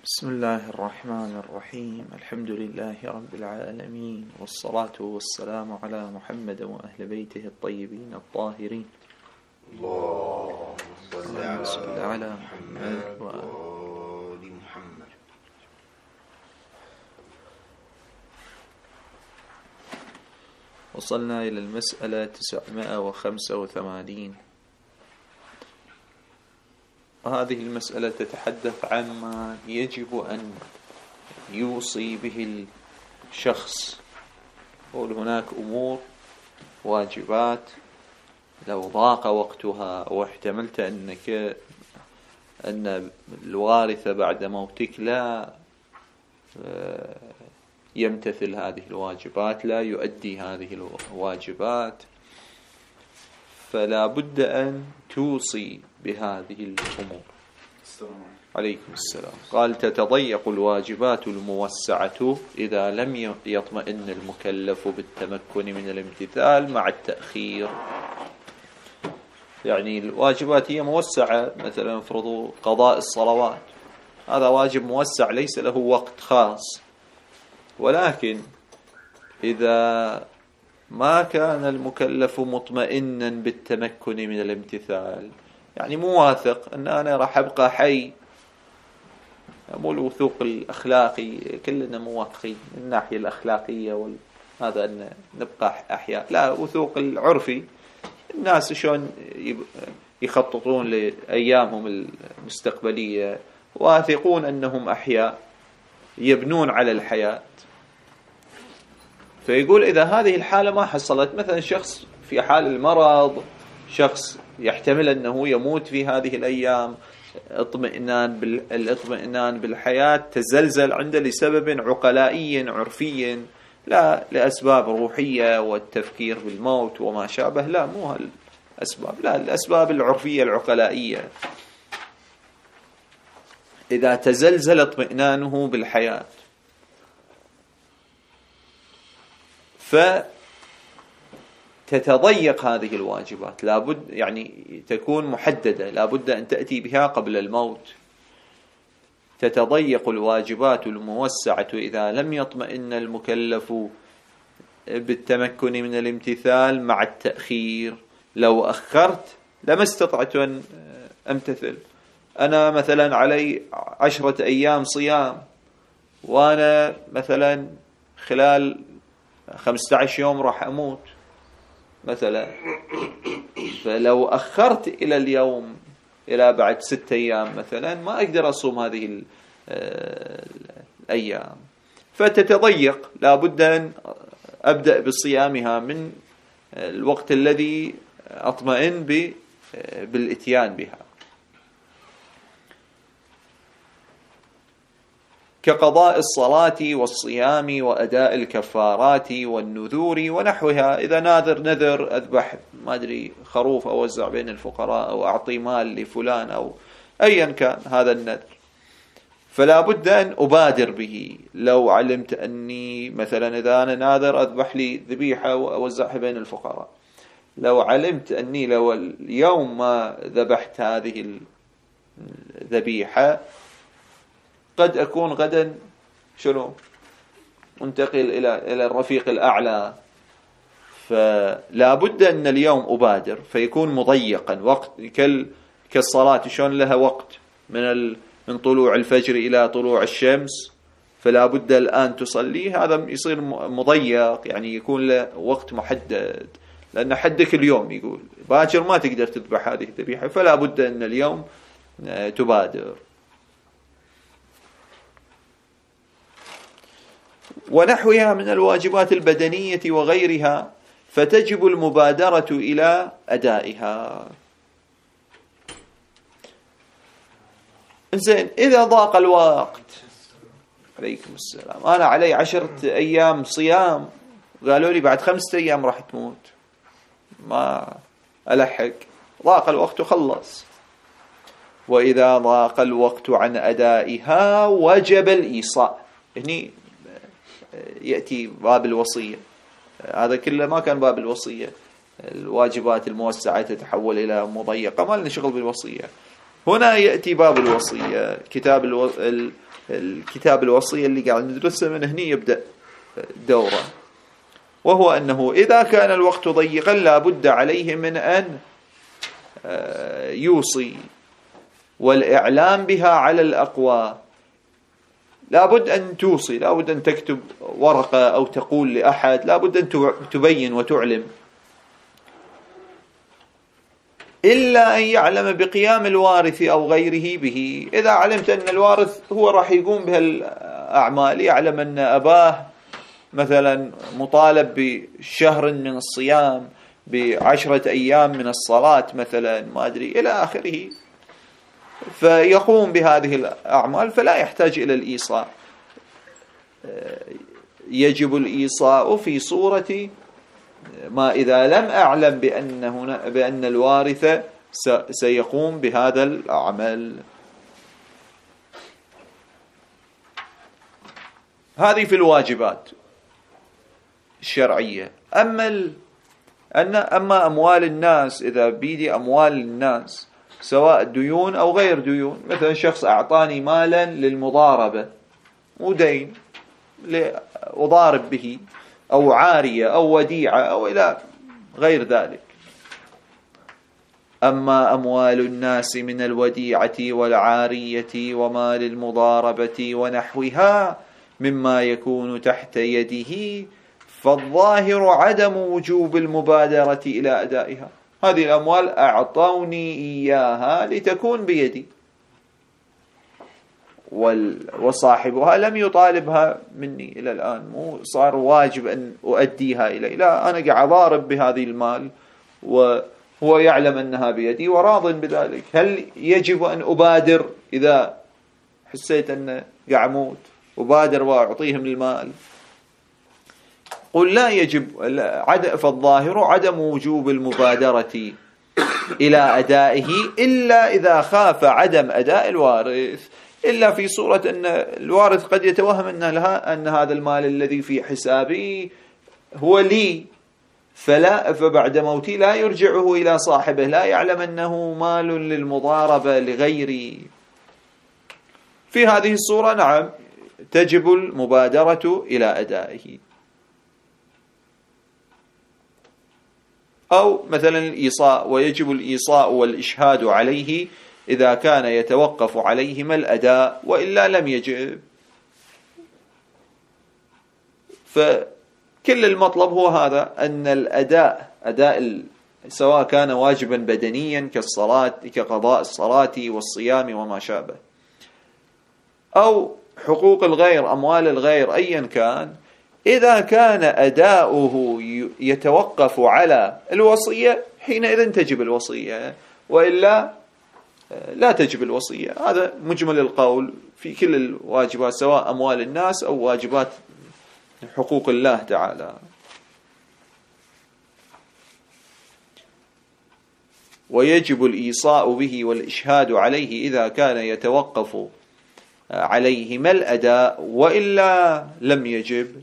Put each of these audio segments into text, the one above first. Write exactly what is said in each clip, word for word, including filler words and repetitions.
بسم الله الرحمن الرحيم. الحمد لله رب العالمين، والصلاة والسلام على محمد وأهل بيته الطيبين الطاهرين. اللهم صل على محمد وآل محمد. وصلنا إلى المسألة تسعمائة وخمسة وثمانين. هذه المسألة تتحدث عما يجب أن يوصي به الشخص. يقول هناك أمور واجبات لو ضاق وقتها أو احتملت أنك أن الوارث بعد موتك لا يمتثل هذه الواجبات، لا يؤدي هذه الواجبات، فلا بد أن توصي بهذه الأمور. عليكم السلام. قال: تتضيق الواجبات الموسعة إذا لم يطمئن المكلف بالتمكن من الامتثال مع التأخير. يعني الواجبات هي موسعة، مثلا فرضوا قضاء الصلوات، هذا واجب موسع ليس له وقت خاص، ولكن إذا ما كان المكلف مطمئنا بالتمكن من الامتثال، يعني مو واثق أن أنا راح أبقى حي، مو الوثوق الأخلاقي، كلنا موافقين من الناحية الأخلاقية وهذا أن نبقى أحياء، لا، وثوق العرفي، الناس شلون يخططون لأيامهم المستقبلية، واثقون أنهم أحياء يبنون على الحياة. فيقول إذا هذه الحالة ما حصلت، مثلا شخص في حال المرض، شخص يحتمل أنه يموت في هذه الأيام، اطمئنان بالاطمئنان بالحياة تزلزل عنده لسبب عقلائي عرفي، لا لأسباب روحية والتفكير بالموت وما شابه، لا، مو هالأسباب، لا، الأسباب العرفية العقلائية. إذا تزلزل اطمئنانه بالحياة فتتضيق هذه الواجبات، لابد يعني تكون محددة، لابد أن تأتي بها قبل الموت. تتضيق الواجبات الموسعة إذا لم يطمئن المكلف بالتمكن من الامتثال مع التأخير. لو أخرت لما استطعت أن أمتثل. أنا مثلا علي عشرة أيام صيام، وأنا مثلا خلال خمسة عشر يوم راح أموت مثلا، فلو أخرت إلى اليوم إلى بعد ستة أيام مثلا ما أقدر أصوم هذه الأيام، فتتضيق، لابد أن أبدأ بصيامها من الوقت الذي أطمئن بالإتيان بها، كقضاء الصلاة والصيام وأداء الكفارات والنذور ونحوها. إذا ناذر نذر أذبح ما أدري خروف أو أوزع بين الفقراء أو أعطي مال لفلان أو أيا كان هذا النذر، فلا بد أن أبادر به. لو علمت أني مثلا إذا أنا ناذر أذبح لي ذبيحة وأوزعها بين الفقراء، لو علمت أني لو اليوم ما ذبحت هذه الذبيحة قد أكون غدا شنو منتقل إلى إلى الرفيق الأعلى، فلا بد أن اليوم أبادر، فيكون مضيقا وقت كالصلاة شلون لها وقت من من طلوع الفجر إلى طلوع الشمس، فلا بد الآن تصلي، هذا يصير مضيق، يعني يكون له وقت محدد، لأن حدك اليوم، يقول باكر ما تقدر تذبح هذه الذبيحة، فلا بد أن اليوم تبادر. ونحوها من الواجبات البدنية وغيرها، فتجب المبادرة إلى أدائها. إنزين، إذا ضاق الوقت، عليكم السلام، أنا علي عشرة أيام صيام، قالوا لي بعد خمسة أيام راح تموت، ما ألحق، ضاق الوقت وخلص. وإذا ضاق الوقت عن أدائها وجب الإيصاء. هني يأتي باب الوصية، هذا كله ما كان باب الوصية، الواجبات الموسعة تتحول إلى مضيقة، ما لنا شغل بالوصية. هنا يأتي باب الوصية، كتاب الو... الكتاب الوصية اللي قاعد ندرسه من هنا يبدأ دوره، وهو أنه إذا كان الوقت ضيقا لا بد عليه من أن يوصي، والإعلام بها على الأقوى. لا بد أن توصي، لا بد أن تكتب ورقة أو تقول لأحد، لا بد أن تبين وتعلم، إلا أن يعلم بقيام الوارث أو غيره به. إذا علمت أن الوارث هو راح يقوم بهالأعمال، يعلم أن أباه مثلا مطالب بشهر من الصيام، بعشرة أيام من الصلاة مثلا، ما أدري إلى آخره، فيقوم بهذه الأعمال فلا يحتاج إلى الإيصاء. يجب الإيصاء في صورة ما إذا لم أعلم بأن, هنا بأن الوارث سيقوم بهذا العمل. هذه في الواجبات الشرعية. أما ال... أن أما أموال الناس، إذا بيدي أموال الناس سواء ديون أو غير ديون، مثلا شخص أعطاني مالا للمضاربة، مو دين، لأضارب به، أو عارية أو وديعة أو إلى غير ذلك. أما أموال الناس من الوديعة والعارية ومال المضاربة ونحوها مما يكون تحت يده، فالظاهر عدم وجوب المبادرة إلى أدائها. هذه الأموال أعطوني إياها لتكون بيدي، وصاحبها لم يطالبها مني إلى الآن، مو صار واجب أن أؤديها إليه، لا، أنا قاعد أضارب بهذه المال وهو يعلم أنها بيدي وراض بذلك. هل يجب أن أبادر إذا حسيت أن قاعد أموت، أبادر وأعطيهم المال؟ قل لا يجب، فالظاهر عدم وجوب المبادرة إلى أدائه إلا إذا خاف عدم أداء الوارث، إلا في صورة أن الوارث قد يتوهم أن, لها أن هذا المال الذي في حسابي هو لي، فلا فبعد موتي لا يرجعه إلى صاحبه، لا يعلم أنه مال للمضاربة لغيري. في هذه الصورة نعم تجب المبادرة إلى أدائه. أو مثلا الإيصاء، ويجب الإيصاء والإشهاد عليه إذا كان يتوقف عليهما الأداء، وإلا لم يجب. فكل المطلب هو هذا، أن الأداء أداء سواء كان واجبا بدنيا كالصلاة كقضاء الصلاة والصيام وما شابه، أو حقوق الغير أموال الغير أيا كان، إذا كان أداؤه يتوقف على الوصية حينئذ تجب الوصية، وإلا لا تجب الوصية. هذا مجمل القول في كل الواجبات سواء أموال الناس أو واجبات حقوق الله تعالى. ويجب الإيصاء به والإشهاد عليه إذا كان يتوقف عليهما الأداء، وإلا لم يجب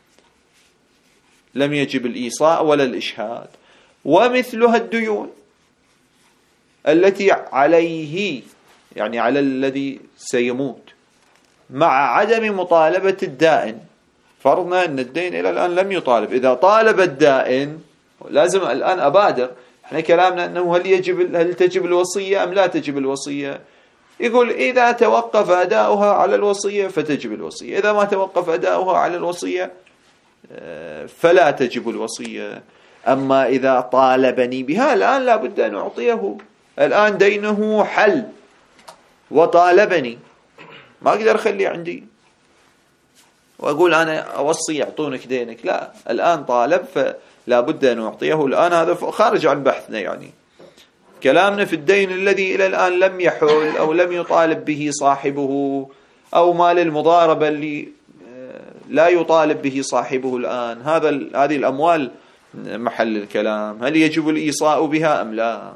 لم يجب الإيصاء ولا الإشهاد. ومثلها الديون التي عليه، يعني على الذي سيموت، مع عدم مطالبة الدائن. فرضنا أن الدين إلى الآن لم يطالب، إذا طالب الدائن لازم الآن أبادر. احنا كلامنا أنه هل يجب هل تجب الوصية أم لا تجب الوصية؟ يقول إذا توقف أداؤها على الوصية فتجب الوصية، إذا ما توقف أداؤها على الوصية فلا تجب الوصية. أما إذا طالبني بها الآن لا بد أن أعطيه، الآن دينه حل وطالبني، ما أقدر أخليه عندي وأقول أنا أوصي يعطونك دينك، لا، الآن طالب فلا بد أن أعطيه الآن. هذا خارج عن بحثنا، يعني كلامنا في الدين الذي إلى الآن لم يحل أو لم يطالب به صاحبه، أو مال المضاربة اللي لا يطالب به صاحبه الآن. هذا هذه الأموال محل الكلام، هل يجب الإيصاء بها أم لا؟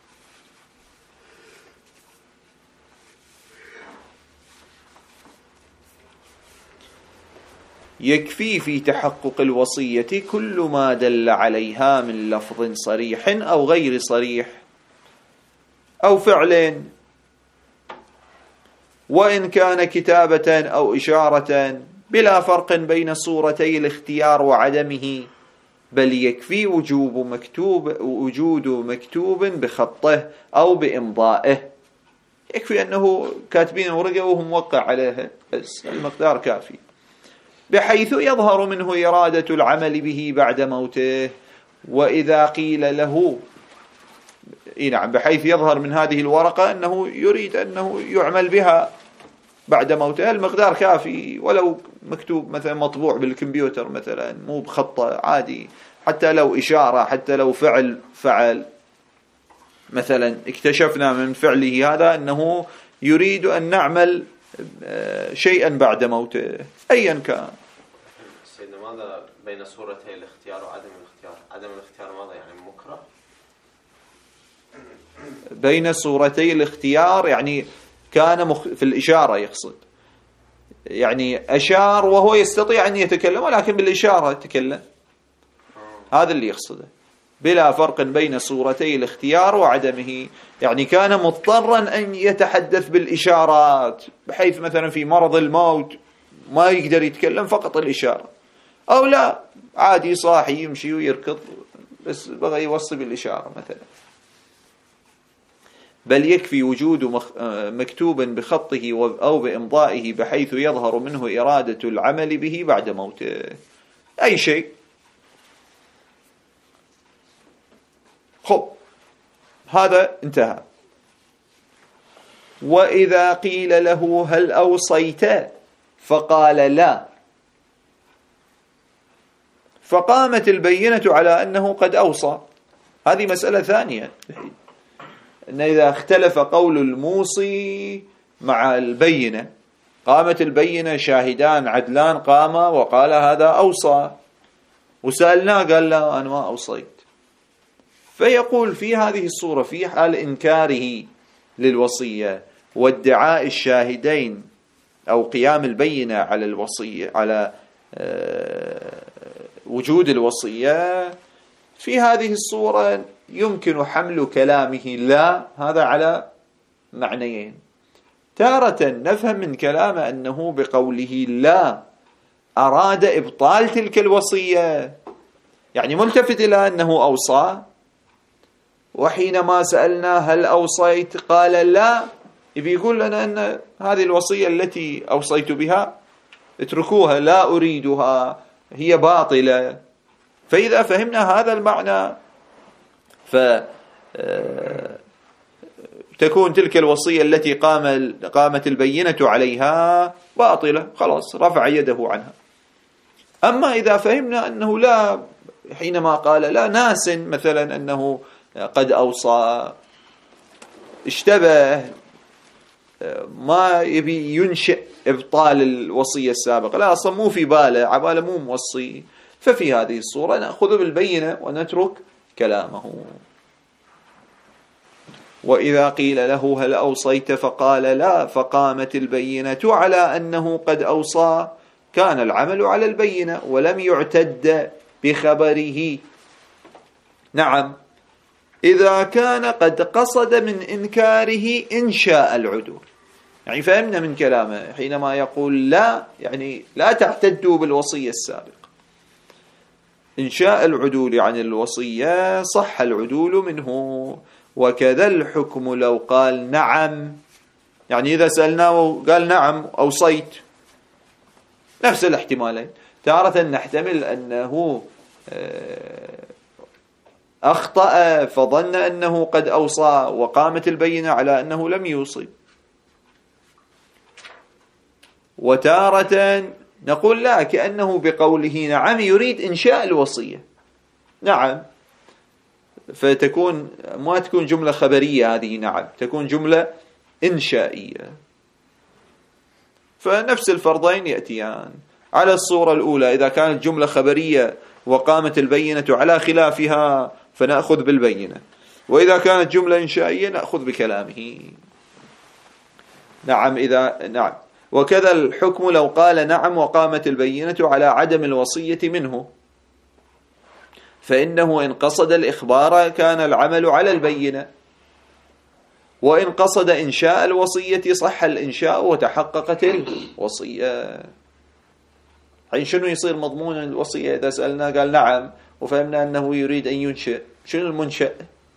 يكفي في تحقق الوصية كل ما دل عليها من لفظ صريح أو غير صريح أو فعل، وإن كان كتابة أو إشارة بلا فرق بين صورتي الاختيار وعدمه، بل يكفي وجوب مكتوب وجود مكتوب بخطه أو بإمضائه. يكفي أنه كاتبين ورقة وهم موقع عليها، بس المقدار كافي، بحيث يظهر منه إرادة العمل به بعد موته. وإذا قيل له إيه نعم بحيث يظهر من هذه الورقة أنه يريد أنه يعمل بها بعد موته، المقدار كافي، ولو مكتوب مثلا مطبوع بالكمبيوتر مثلا مو بخطة عادي، حتى لو إشارة، حتى لو فعل فعل مثلا اكتشفنا من فعله هذا أنه يريد أن نعمل شيئا بعد موته أيا كان. سيدنا ماذا بين صورتي الاختيار وعدم الاختيار؟ عدم الاختيار ماذا يعني مكره؟ بين صورتي الاختيار يعني كان مخ... في الإشارة يقصد، يعني أشار وهو يستطيع أن يتكلم ولكن بالإشارة يتكلم، هذا اللي يقصده. بلا فرق بين صورتي الاختيار وعدمه، يعني كان مضطرا أن يتحدث بالإشارات، بحيث مثلا في مرض الموت ما يقدر يتكلم، فقط الإشارة، أو لا عادي صاحي يمشي ويركض بس بغى يوصي بالإشارة مثلا. بل يكفي وجود مكتوب بخطه أو بإمضائه بحيث يظهر منه إرادة العمل به بعد موته، أي شيء. خب هذا انتهى. وإذا قيل له هل أوصيت فقال لا، فقامت البينة على أنه قد أوصى. هذه مسألة ثانية، أن إذا اختلف قول الموصي مع البينة، قامت البينة شاهدان عدلان قاما وقال هذا أوصى، وسألناه قال لا أنا ما أوصيت، فيقول في هذه الصورة في حال إنكاره للوصية وادعاء الشاهدين أو قيام البينة على الوصية على وجود الوصية، في هذه الصورة يمكن حمل كلامه لا هذا على معنيين. تارة نفهم من كلامه أنه بقوله لا أراد إبطال تلك الوصية، يعني ملتفت إلى أنه أوصى، وحينما سألنا هل أوصيت قال لا، يبي يقول لنا أن هذه الوصية التي أوصيت بها اتركوها لا أريدها هي باطلة. فإذا فهمنا هذا المعنى فتكون تلك الوصية التي قام قامت البينة عليها باطلة، خلاص رفع يده عنها. أما إذا فهمنا أنه لا، حينما قال لا ناس مثلا أنه قد أوصى، اشتبه، ما يبي ينشئ إبطال الوصية السابقة، لا أصلا مو في باله، عباله مو موصي، ففي هذه الصورة نأخذ بالبينة ونترك كلامه. وإذا قيل له هل أوصيت فقال لا، فقامت البينة على أنه قد أوصى، كان العمل على البينة ولم يعتد بخبره. نعم إذا كان قد قصد من إنكاره إنشاء العدول، يعني فهمنا من كلامه حينما يقول لا يعني لا تعتدوا بالوصية السابقة، إنشاء العدول عن الوصية صح العدول منه. وكذا الحكم لو قال نعم، يعني إذا سألناه قال نعم أوصيت، نفس الاحتمالين. تارة نحتمل أنه أخطأ فظن أنه قد أوصى وقامت البينة على أنه لم يوصي، وتارة نقول لا كأنه بقوله نعم يريد إنشاء الوصية، نعم، فتكون ما تكون جملة خبرية هذه نعم، تكون جملة إنشائية. فنفس الفرضين يأتيان. على الصورة الأولى إذا كانت جملة خبرية وقامت البينة على خلافها فنأخذ بالبينة، وإذا كانت جملة إنشائية نأخذ بكلامه. نعم إذا نعم. وكذا الحكم لو قال نعم وقامت البينة على عدم الوصية منه، فإنه إن قصد الإخبار كان العمل على البينة، وإن قصد إنشاء الوصية صح الإنشاء وتحققت الوصية. حين شنو يصير مضمون الوصية؟ إذا سألنا قال نعم وفهمنا أنه يريد أن ينشئ، شنو المنشأ؟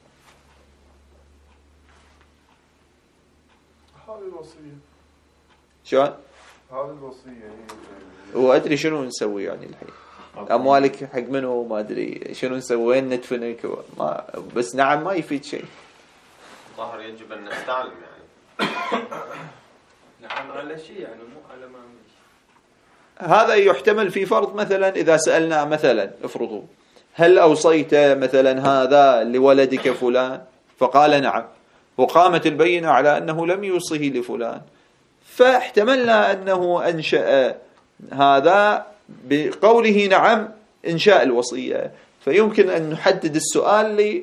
هذه الوصية. شلون؟ هذه الوصية وأدري شنو نسوي يعني الحين؟ أموالك حق منو ما أدري شنو نسوي، وين ندفنك؟ ما بس نعم ما يفيد شيء. ظاهر يجب أن نستعلم يعني. نعم على شيء يعني مو على ما مش. هذا يحتمل في فرض مثلا إذا سألنا مثلا افرضوا هل أوصيت مثلا هذا لولدك فلان؟ فقال نعم، وقامت البينة على أنه لم يوصه لفلان، فاحتملنا أنه أنشأ هذا بقوله نعم إنشاء الوصية، فيمكن أن نحدد السؤال لي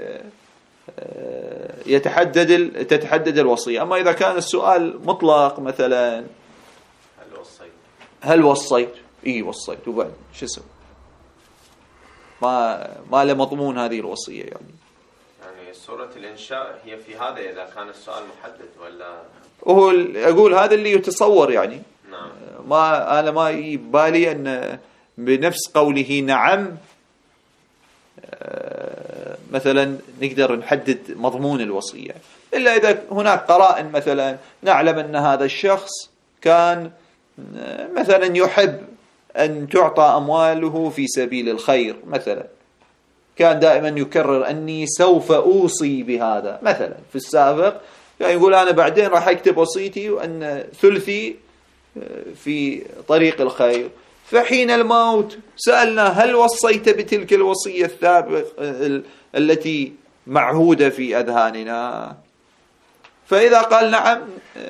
يتحدد تتحدد الوصية. أما إذا كان السؤال مطلق مثلا هل وصيت هل وصيت إيه وصيت وبعد شو اسوي؟ ما ما له مضمون هذه الوصية يعني. يعني سورة الإنشاء هي في هذا إذا كان السؤال محدد ولا هو أقول هذا اللي يتصور يعني. نعم. ما أنا ما يبالي أن بنفس قوله نعم مثلا نقدر نحدد مضمون الوصية، إلا إذا هناك قرائن مثلا نعلم أن هذا الشخص كان مثلا يحب أن تعطى أمواله في سبيل الخير مثلا، كان دائما يكرر أني سوف أوصي بهذا مثلا في السابق، يعني يقول أنا بعدين راح أكتب وصيتي وأن ثلثي في طريق الخير. فحين الموت سألنا هل وصيت بتلك الوصية الثابت التي معهودة في أذهاننا؟ فإذا قال نعم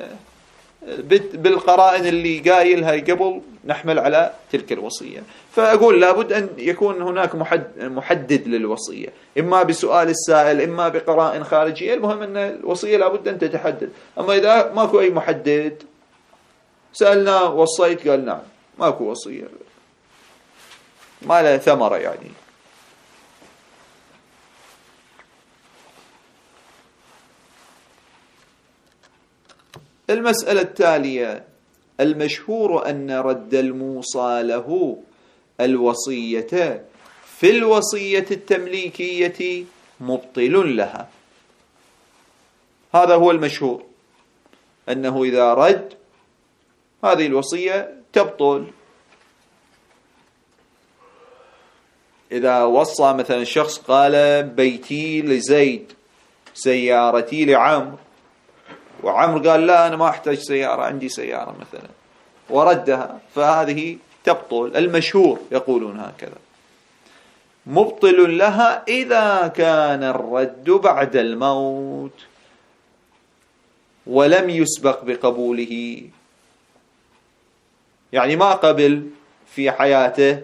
بالقرائن اللي قايلها قبل نحمل على تلك الوصية. فأقول لابد أن يكون هناك محدد للوصية، إما بسؤال السائل إما بقرائن خارجية، المهم أن الوصية لابد أن تتحدد. أما إذا ماكو أي محدد سألنا وصيت قال نعم ماكو وصية، ما له ثمرة يعني. المسألة التالية: المشهور أن رد الموصى له الوصية في الوصية التمليكية مبطل لها. هذا هو المشهور، أنه إذا رد هذه الوصية تبطل. إذا وصى مثلا شخص قال بيتي لزيد سيارتي لعمر، وعمر قال لا أنا ما أحتاج سيارة عندي سيارة مثلا وردها، فهذه تبطل. المشهور يقولون هكذا. مبطل لها إذا كان الرد بعد الموت ولم يسبق بقبوله، يعني ما قبل في حياته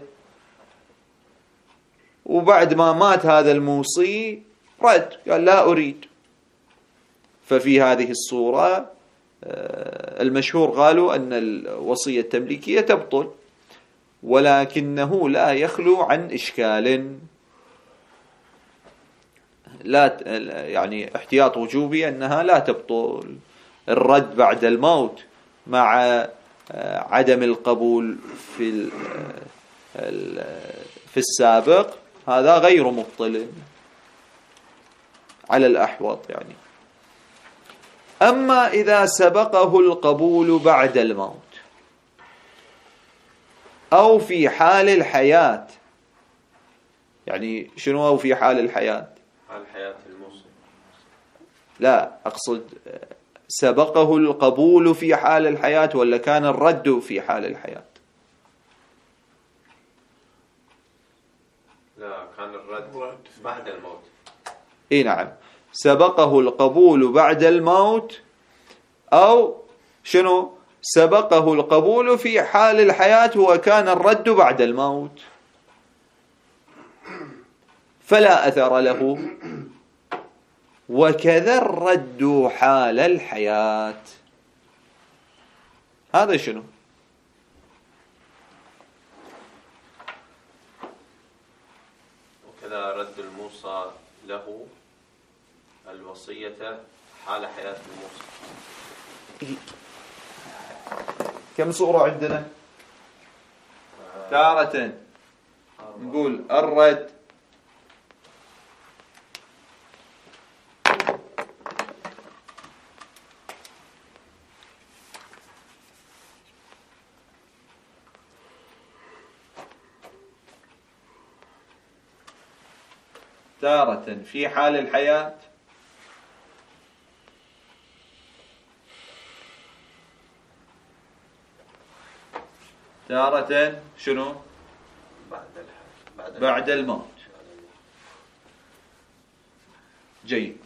وبعد ما مات هذا الموصي رد قال لا أريد، ففي هذه الصورة المشهور قالوا أن الوصية التمليكية تبطل، ولكنه لا يخلو عن إشكال، لا يعني احتياط وجوبي أنها لا تبطل. الرد بعد الموت مع عدم القبول في في السابق هذا غير مبطل على الأحوط يعني. أما إذا سبقه القبول بعد الموت أو في حال الحياة، يعني شنو أو في حال الحياة؟ حال حياة الموصي. لا أقصد سبقه القبول في حال الحياة ولا كان الرد في حال الحياة؟ لا كان الرد بعد الموت. إيه نعم، سبقه القبول بعد الموت أو شنو سبقه القبول في حال الحياة وكان الرد بعد الموت، فلا أثر له. وكذا الرد حال الحياة. هذا شنو؟ وكذا رد الموصى له الوصية حال حياة الموصى. كم صورة عندنا؟ تارة نقول الرد تارة في حال الحياة، تارة شنو؟ بعد الحياة. بعد, بعد الموت. جيد.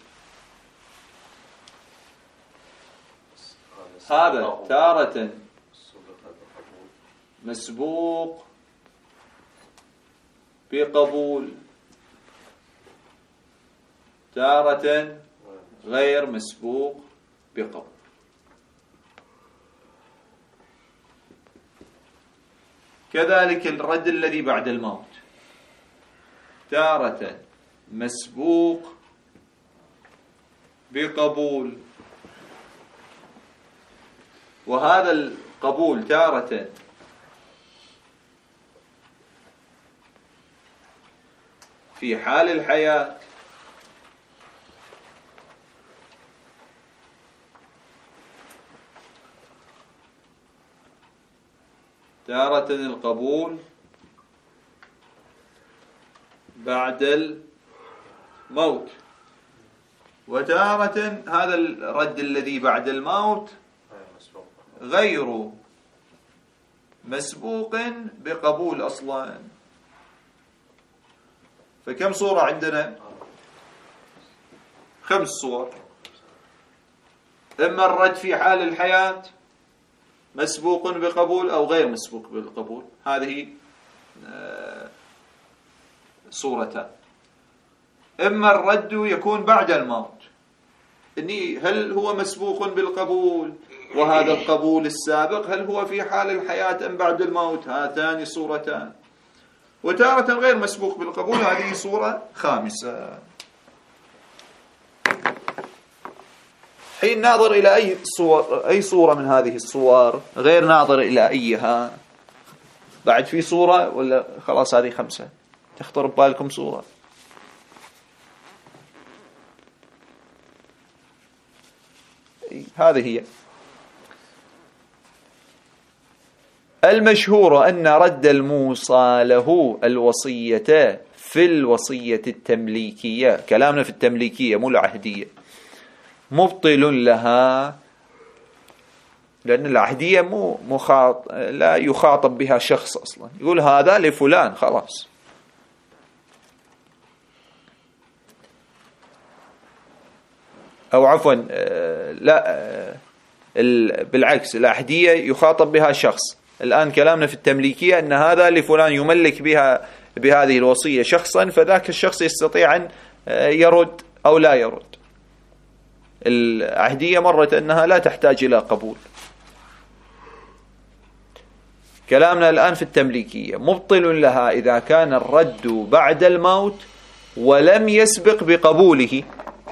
هذا تارة مسبوق بقبول، تارة غير مسبوق بقبول. كذلك الرد الذي بعد الموت، تارة مسبوق بقبول، وهذا القبول تارة في حال الحياة، تارة القبول بعد الموت، وتارة هذا الرد الذي بعد الموت غير مسبوق بقبول أصلا. فكم صورة عندنا؟ خمس صور. إما الرد في حال الحياة مسبوق بقبول أو غير مسبوق بالقبول، هذه صورتان. إما الرد يكون بعد الموت، إني هل هو مسبوق بالقبول وهذا القبول السابق هل هو في حال الحياة أم بعد الموت، هاتان صورتان. وتارة غير مسبوق بالقبول، هذه صورة خامسة. حين ناظر إلى أي صور أي صورة من هذه الصور غير ناظر إلى أيها. بعد في صورة ولا خلاص هذه خمسة؟ تخطر ببالكم صورة؟ هذه هي المشهور، أن رد الموصى له الوصية في الوصية التمليكية، كلامنا في التمليكية مو العهدية، مبطل لها، لأن العهدية مو مخاط... لا يخاطب بها شخص أصلا، يقول هذا لفلان خلاص. أو عفوا لا بالعكس، العهدية يخاطب بها شخص. الآن كلامنا في التمليكية أن هذا لفلان يملك بها بهذه الوصية شخصا، فذاك الشخص يستطيع أن يرد أو لا يرد. العهدية مرت أنها لا تحتاج إلى قبول. كلامنا الآن في التمليكية، مبطل لها إذا كان الرد بعد الموت ولم يسبق بقبوله.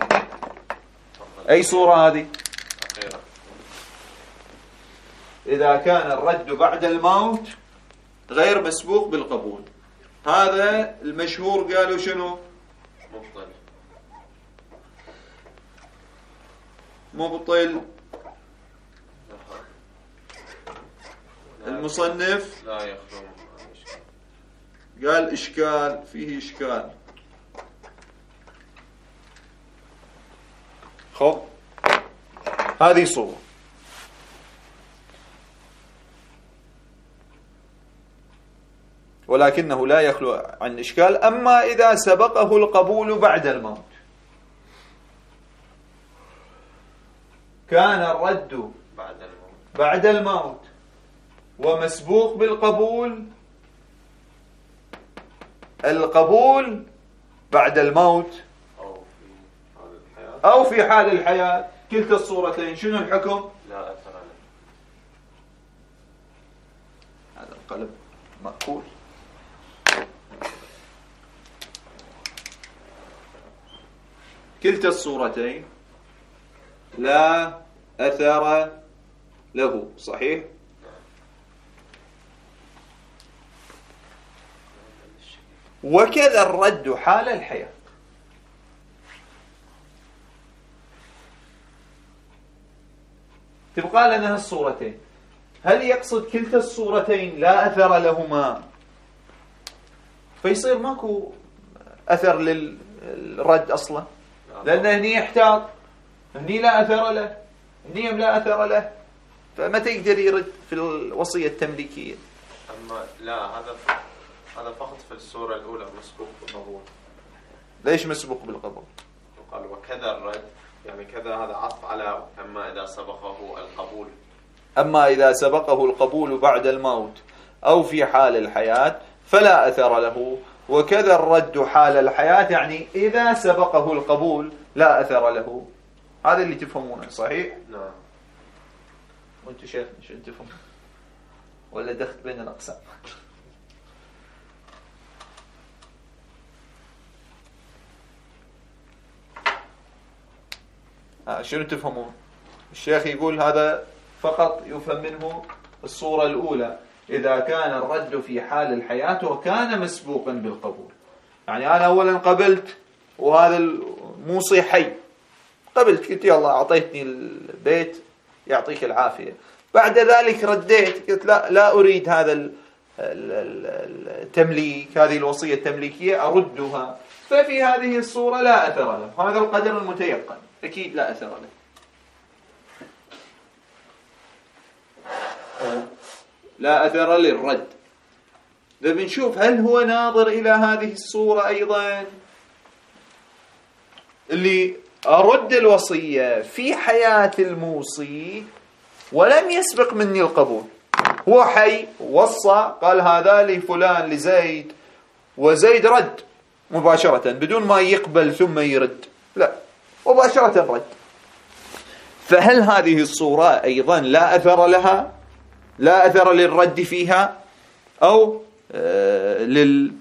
أي صورة هذه؟ إذا كان الرد بعد الموت غير مسبوق بالقبول، هذا المشهور قالوا شنو؟ مبطل. مبطل. المصنف لا يخلو قال إشكال، فيه إشكال. خب هذه صورة، ولكنه لا يخلو عن إشكال. أما إذا سبقه القبول بعد الموت، كان الرد بعد الموت بعد الموت ومسبوق بالقبول، القبول بعد الموت أو في حال الحياة أو في حال الحياة، كلتا الصورتين شنو الحكم؟ لا أثر له. هذا القلب مأكول. كلتا الصورتين لا أثر له. صحيح؟ وكذا الرد حال الحياة. تبقى لنا الصورتين، هل يقصد كلتا الصورتين لا أثر لهما فيصير ماكو أثر للرد أصلا، لأن هني يحتاط، هني لا أثر له، هني لا أثر له، فما تقدر يرد في الوصية التمليكية. أما لا، هذا هذا فقط في الصورة الأولى مسبوق بالقبول. ليش مسبوق بالقبول؟ قال وكذا الرد، يعني كذا هذا عطف على أما إذا سبقه القبول. أما إذا سبقه القبول بعد الموت أو في حال الحياة فلا أثر له. وكذا الرد حال الحياة، يعني إذا سبقه القبول لا أثر له. هذا اللي تفهمونه. صحيح؟ نعم. وانتو شيخ شو تفهم ولا دخلت بين الأقسام؟ آه شنو تفهمون؟ الشيخ يقول هذا فقط يفهم منه الصورة الأولى، إذا كان الرد في حال الحياة وكان مسبوقا بالقبول. يعني أنا أولا قبلت وهذا الموصي حي، قبلت قلت يلا أعطيتني البيت يعطيك العافية، بعد ذلك رديت قلت لا لا أريد هذا التمليك، هذه الوصية التمليكية أردها، ففي هذه الصورة لا أثر له. هذا القدر المتيقن أكيد لا أثر له. لا أثر للرد. إذا بنشوف هل هو ناظر إلى هذه الصورة أيضا اللي أرد الوصية في حياة الموصي ولم يسبق مني القبول، هو حي وصى قال هذا لفلان لزيد، وزيد رد مباشرة بدون ما يقبل ثم يرد، لا مباشرة رد. فهل هذه الصورة أيضا لا أثر لها، لا أثر للرد فيها، أو آه للرد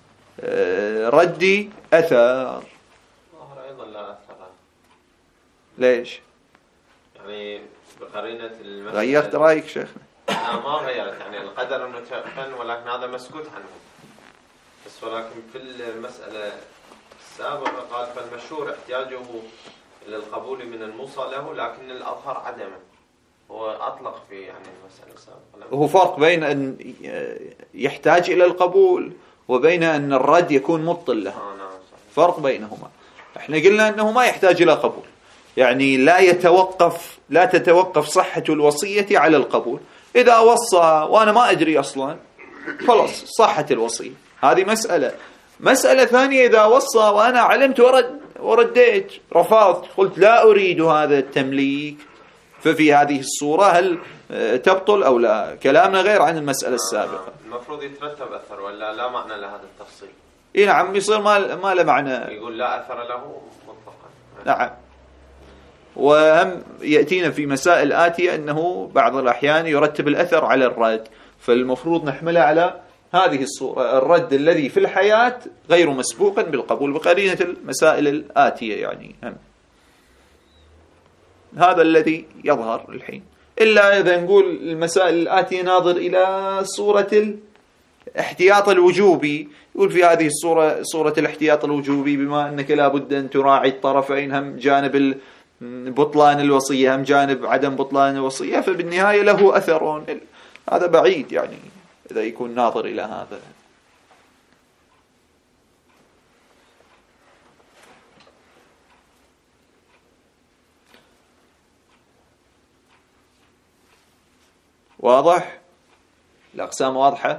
آه أثر؟ ظهر أيضا لا أثر. ليش؟ يعني بقرينة المسألة. غيرت رأيك شيخنا؟ لا ما غيرت، يعني القدر متيقن ولكن هذا مسكوت عنه. بس ولكن في المسألة السابقة قال فالمشهور احتياجه للقبول من الموصى له، لكن الأظهر عدمه. هو أطلق في يعني المسألة السابقة. هو فرق بين أن يحتاج إلى القبول وبين أن الرد يكون مبطل له. آه نعم صحيح. فرق بينهما. احنا قلنا أنه ما يحتاج إلى قبول، يعني لا يتوقف لا تتوقف صحة الوصية على القبول. إذا وصى وأنا ما أدري أصلا خلاص صحة الوصية، هذه مسألة. مسألة ثانية إذا وصى وأنا علمت ورد ورديت رفضت قلت لا أريد هذا التمليك، ففي هذه الصورة هل تبطل أو لا؟ كلامنا غير عن المسألة السابقة. المفروض يترتب أثر ولا لا معنى لهذا التفصيل؟ إيه نعم، يصير ما ما له معنى. يقول لا أثر له مطلقا. نعم. وهم يأتينا في مسائل آتية أنه بعض الأحيان يرتب الأثر على الرد، فالمفروض نحمله على هذه الصورة، الرد الذي في الحياة غير مسبوقا بالقبول بقرينة المسائل الآتية. يعني هم هذا الذي يظهر الحين، إلا إذا نقول المسائل الآتية ناظر إلى صورة الاحتياط الوجوبي، يقول في هذه الصورة صورة الاحتياط الوجوبي بما أنك لا بد أن تراعي الطرفين، هم جانب بطلان الوصية هم جانب عدم بطلان الوصية، فبالنهاية له أثر. هذا بعيد يعني إذا يكون ناظر إلى هذا. واضح؟ الأقسام واضحة؟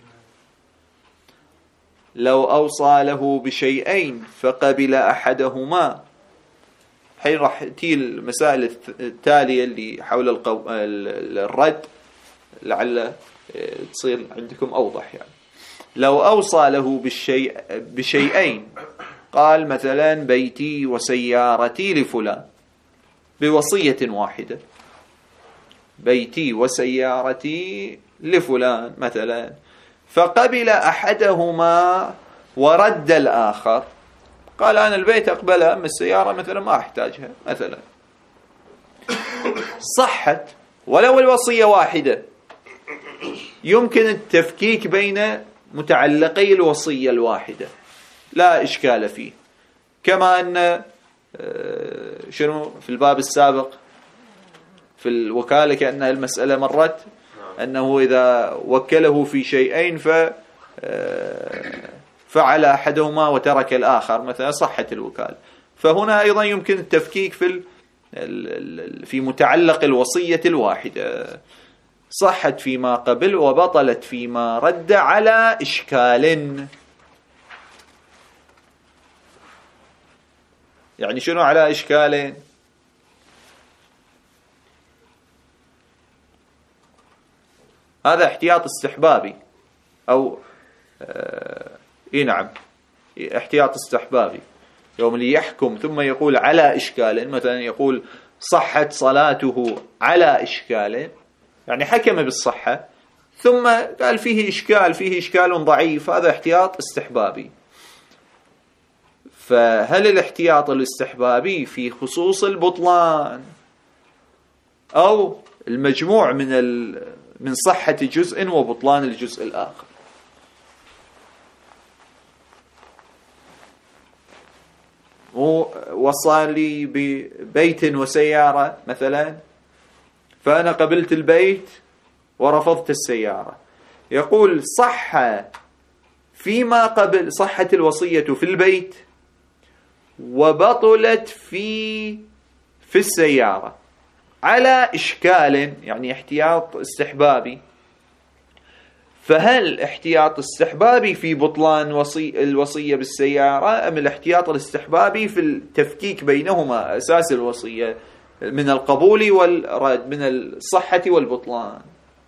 لو أوصى له بشيئين فقبل أحدهما. حين راح تي المسائل التالية اللي حول القو... الرد لعل تصير عندكم أوضح. يعني لو أوصى له بالشيء بشيئين، قال مثلا بيتي وسيارتي لفلان بوصية واحدة، بيتي وسيارتي لفلان مثلا، فقبل أحدهما ورد الآخر، قال أنا البيت أقبلها أما السيارة مثلا ما أحتاجها مثلا، صحت ولو الوصية واحدة، يمكن التفكيك بين متعلقي الوصية الواحدة لا إشكال فيه، كما أن شنو في الباب السابق في الوكالة كأن المسألة مرت أنه إذا وكله في شيئين ف فعل أحدهما وترك الآخر مثلا صحت الوكالة. فهنا أيضا يمكن التفكيك في في متعلق الوصية الواحدة، صحت فيما قبل وبطلت فيما رد على إشكال. يعني شنو على إشكال؟ هذا احتياط استحبابي أو آه إيه نعم احتياط استحبابي. يوم اللي يحكم ثم يقول على إشكال، مثلا يقول صحت صلاته على إشكال، يعني حكم بالصحة ثم قال فيه إشكال فيه إشكال ضعيف، هذا احتياط استحبابي. فهل الاحتياط الاستحبابي في خصوص البطلان أو المجموع من من صحة جزء وبطلان الجزء الآخر؟ وصل لي ببيت وسيارة مثلا، فأنا قبلت البيت ورفضت السيارة، يقول صح فيما قبل صحت الوصية في البيت وبطلت في في السيارة على إشكال، يعني احتياط استحبابي. فهل احتياط استحبابي في بطلان وصي الوصية بالسيارة أم الاحتياط الاستحبابي في التفكيك بينهما أساس الوصية من القبول والرد، من الصحة والبطلان؟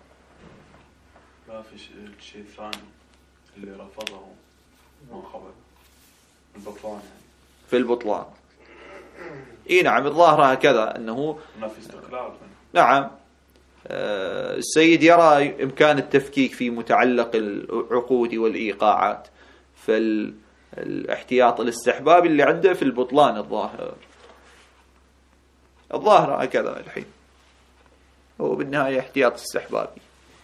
لا في الشيء الثاني اللي رفضه من قبل البطلان، يعني في البطلان. اي نعم الظاهر هكذا أنه ما في استقلال. نعم السيد يرى إمكان التفكيك في متعلق العقود والإيقاعات، فالاحتياط الاستحبابي اللي عنده في البطلان الظاهر الظاهر هكذا الحين هو بالنهاية احتياط استحبابي.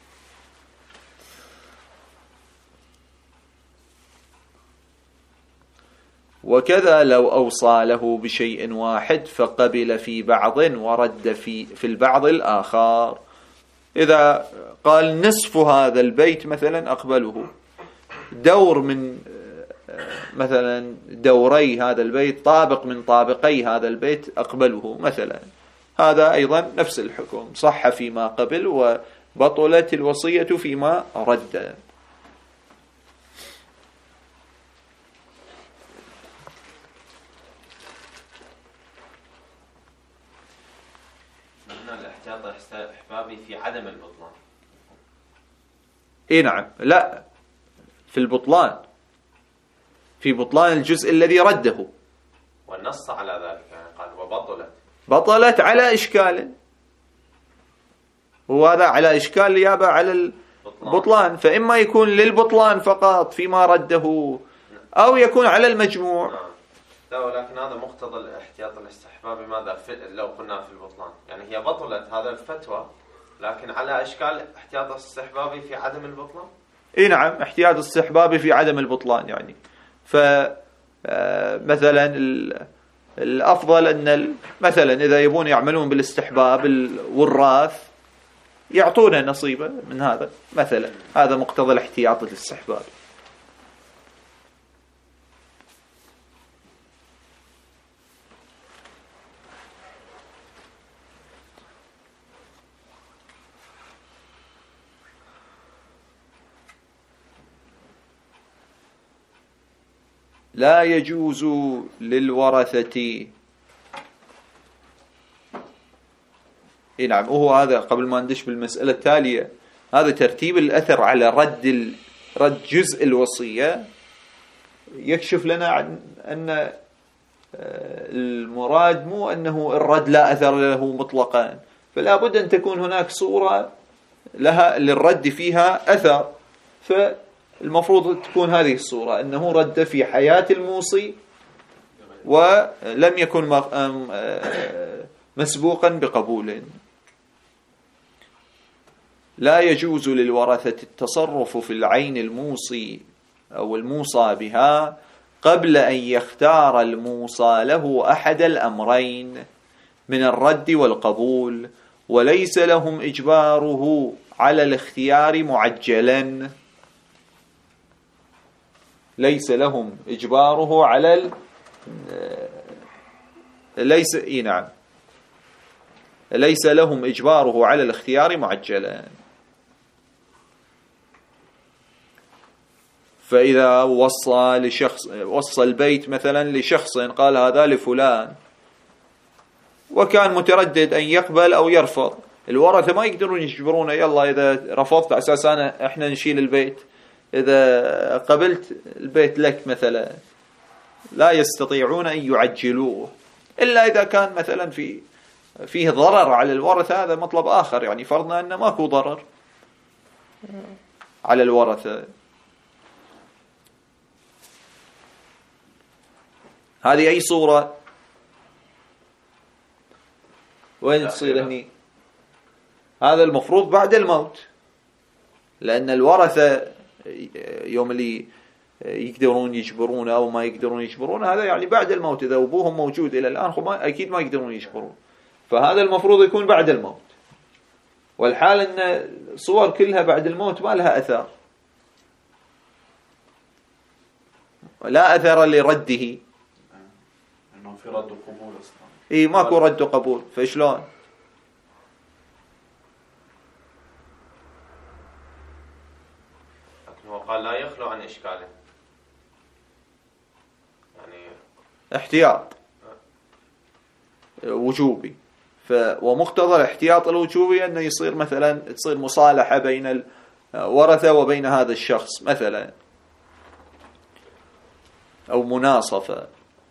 وكذا لو أوصى له بشيء واحد فقبل في بعض ورد في في البعض الآخر. إذا قال نصف هذا البيت مثلا أقبله، دور من مثلا دوري هذا البيت، طابق من طابقي هذا البيت أقبله مثلا، هذا أيضا نفس الحكم، صح فيما قبل وبطلت الوصية فيما رد. الاحتياط الاستحبابي في عدم البطلان. اي نعم، لا في البطلان، في بطلان الجزء الذي رده، والنص على ذلك يعني قال وبطلت بطلت على إشكال، وهذا على إشكال يابا على البطلان، فإما يكون للبطلان فقط فيما رده أو يكون على المجموع. لا ولكن هذا مقتضى الاحتياط الاستحبابي ماذا في لو قلنا في البطلان، يعني هي بطلت هذا الفتوى لكن على إشكال احتياط استحبابي في عدم البطلان. اي نعم احتياط استحبابي في عدم البطلان، يعني ف مثلا الأفضل أن مثلا إذا يبون يعملون بالاستحباب الوراث يعطونا نصيبه من هذا مثلا، هذا مقتضى الاحتياط الاستحبابي. لا يجوز للورثة. إيه نعم، وهو هذا قبل ما ندش بالمسألة التالية، هذا ترتيب الأثر على رد ال... رد جزء الوصية يكشف لنا عن أن المراد مو أنه الرد لا أثر له مطلقا، فلا بد أن تكون هناك صورة لها للرد فيها أثر، فالمفروض تكون هذه الصورة أنه رد في حياة الموصي ولم يكن مسبوقا بقبول. لا يجوز للورثة التصرف في العين الموصي أو الموصى بها قبل أن يختار الموصى له أحد الأمرين من الرد والقبول، وليس لهم إجباره على الاختيار معجلا. ليس لهم إجباره على ال... ليس إيه نعم ليس لهم إجباره على الاختيار معجلا. فإذا وصى لشخص وصى البيت مثلا لشخص قال هذا لفلان، وكان متردد أن يقبل أو يرفض، الورثة ما يقدرون يجبرونه يلا إذا رفضت على أساس أنا إحنا نشيل البيت، إذا قبلت البيت لك مثلا. لا يستطيعون أن يعجلوه إلا إذا كان مثلا في فيه ضرر على الورثة، هذا مطلب آخر. يعني فرضنا أن ماكو ضرر على الورثة. هذه أي صورة؟ وين تصير هني؟ هذا المفروض بعد الموت، لأن الورثة يوم اللي يقدرون يجبرون أو ما يقدرون يجبرون هذا يعني بعد الموت. إذا أبوهم موجود إلى الآن هم أكيد ما يقدرون يجبرون، فهذا المفروض يكون بعد الموت. والحال أن صور كلها بعد الموت ما لها أثر، لا أثر لرده. إنه في رد وقبول أصلا. إيه ماكو رد وقبول، فشلون؟ لكن هو قال لا يخلو عن إشكاله، يعني احتياط وجوبي. ف ومقتضى الاحتياط الوجوبي أنه يصير مثلا تصير مصالحة بين الورثة وبين هذا الشخص مثلا، أو مناصفة.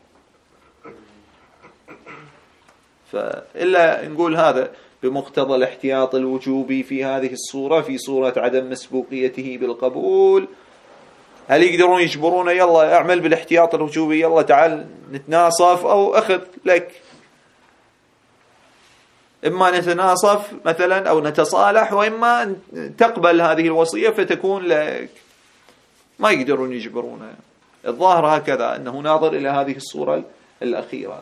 فإلا نقول هذا بمقتضى الاحتياط الوجوبي في هذه الصورة، في صورة عدم مسبوقيته بالقبول. هل يقدرون يجبرون يلا اعمل بالاحتياط الوجوبي، يلا تعال نتناصف أو أخذ لك؟ إما نتناصف مثلا أو نتصالح، وإما تقبل هذه الوصية فتكون لك. ما يقدرون يجبرونها. الظاهر هكذا أنه ناظر إلى هذه الصورة الأخيرة.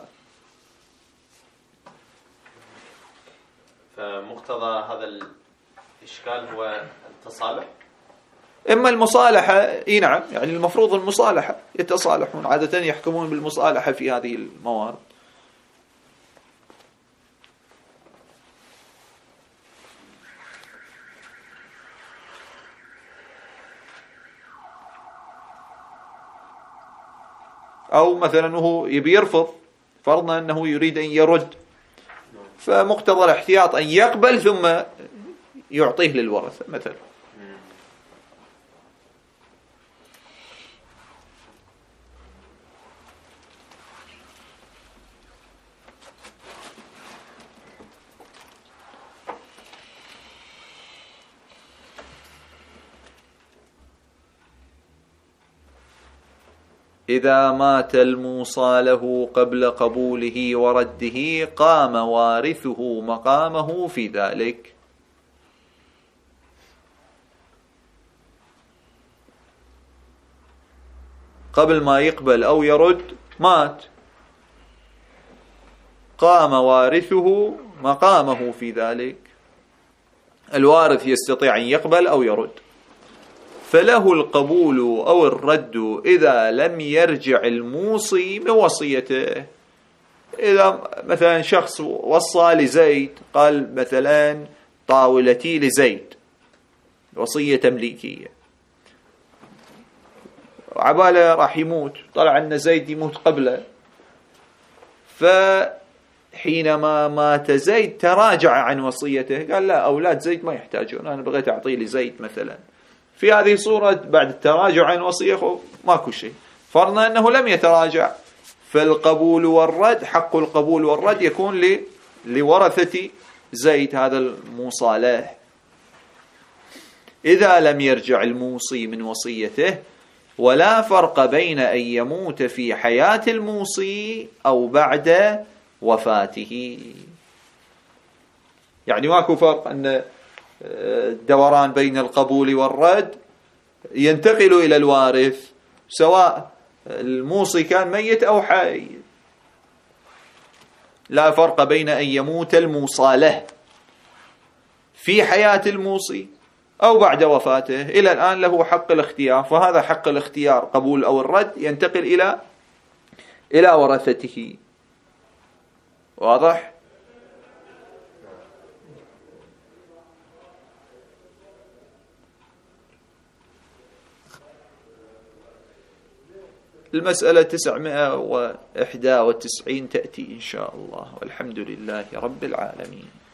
فمقتضى هذا الإشكال هو التصالح. إما المصالحة، إيه نعم، يعني المفروض المصالحة، يتصالحون عادة، يحكمون بالمصالحة في هذه الموارد. أو مثلا هو يبي يرفض، فرضنا أنه يريد أن يرد، فمقتضى الاحتياط أن يقبل ثم يعطيه للورثة مثلا. إذا مات الموصى له قبل قبوله ورده قام وارثه مقامه في ذلك. قبل ما يقبل أو يرد مات، قام وارثه مقامه في ذلك. الوارث يستطيع أن يقبل أو يرد، فله القبول أو الرد إذا لم يرجع الموصي من وصيته. إذا مثلا شخص وصى لزيد، قال مثلا طاولتي لزيد، وصية تمليكية، عباله راح يموت، طلع أن زيد يموت قبله، فحينما مات زيد تراجع عن وصيته، قال لا أولاد زيد ما يحتاجون، أنا بغيت أعطيه لزيد مثلا. في هذه الصورة بعد التراجع عن وصية ماكو شيء. فرضنا أنه لم يتراجع، فالقبول والرد، حق القبول والرد يكون لورثة زيد هذا الموصى له. إذا لم يرجع الموصي من وصيته، ولا فرق بين أن يموت في حياة الموصي أو بعد وفاته. يعني ماكو فرق أن الدوران بين القبول والرد ينتقل إلى الوارث سواء الموصي كان ميت أو حي، لا فرق بين أن يموت الموصى له في حياة الموصي أو بعد وفاته، إلى الآن له حق الاختيار، فهذا حق الاختيار قبول أو الرد ينتقل إلى إلى ورثته. واضح؟ المسألة تسعمائة وإحدى وتسعين تأتي إن شاء الله، والحمد لله رب العالمين.